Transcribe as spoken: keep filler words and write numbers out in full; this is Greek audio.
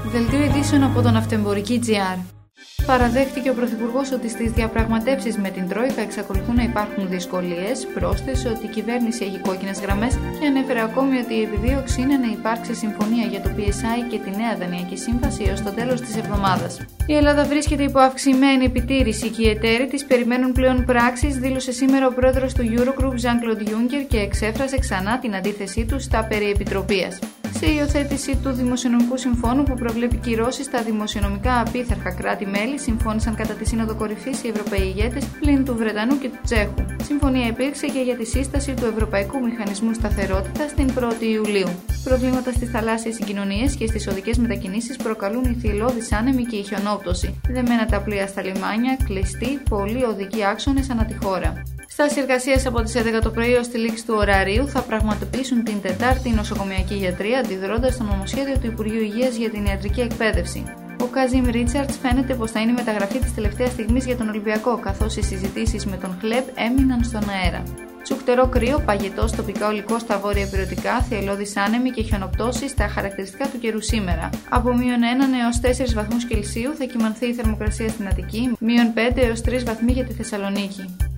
Δελτίο ειδήσεων από τον Ναυτεμπορική τζι αρ. Παραδέχτηκε ο Πρωθυπουργός ότι στις διαπραγματεύσεις με την Τρόικα εξακολουθούν να υπάρχουν δυσκολίες, πρόσθεσε ότι η κυβέρνηση έχει κόκκινες γραμμές και ανέφερε ακόμη ότι η επιδίωξη είναι να υπάρξει συμφωνία για το πι ες άι και τη νέα δανειακή σύμβαση έως το τέλος της εβδομάδας. Η Ελλάδα βρίσκεται υπό αυξημένη επιτήρηση και οι εταίροι της περιμένουν πλέον πράξεις, δήλωσε σήμερα ο πρόεδρος του Eurogroup Jean-Claude Juncker και εξέφρασε ξανά την αντίθεσή του στα περί επιτροπίας. Σε υιοθέτηση του Δημοσιονομικού Συμφώνου που προβλέπει κυρώσεις στα δημοσιονομικά απίθαρχα κράτη-μέλη, συμφώνησαν κατά τη Σύνοδο Κορυφής οι Ευρωπαίοι ηγέτες πλην του Βρετανού και του Τσέχου. Συμφωνία υπήρξε και για τη σύσταση του Ευρωπαϊκού Μηχανισμού Σταθερότητας την πρώτη Ιουλίου. Προβλήματα στις θαλάσσιες συγκοινωνίες και στις οδικές μετακινήσεις προκαλούν η θυελλώδης άνεμη και η χιονόπτωση. Δεμένα τα πλοία στα λιμάνια, κλειστοί, πολλοί οδικοί άξονες ανά τη χώρα. Στάση εργασίας από τις έντεκα το πρωί ως τη λήξη του ωραρίου θα πραγματοποιήσουν την Τετάρτη οι νοσοκομιακοί γιατροί, αντιδρώντας στο νομοσχέδιο του Υπουργείου Υγείας για την ιατρική εκπαίδευση. Ο Κάζιμ Ρίτσαρτς φαίνεται πως θα είναι η μεταγραφή της τελευταίας στιγμής για τον Ολυμπιακό, καθώς οι συζητήσεις με τον κλαμπ έμειναν στον αέρα. Τσουκτερό κρύο, παγετός τοπικά ολικό στα βόρεια υπηρετικά, θυελλώδης άνεμη και χιονοπτώσεις στα χαρακτηριστικά του καιρού σήμερα. Από μείον ένα έως τέσσερις βαθμούς Κελσίου θα κυμανθεί η θερμοκρασία στην Αττική, μείον πέντε έως τρεις βαθμοί για τη Θεσσαλονίκη.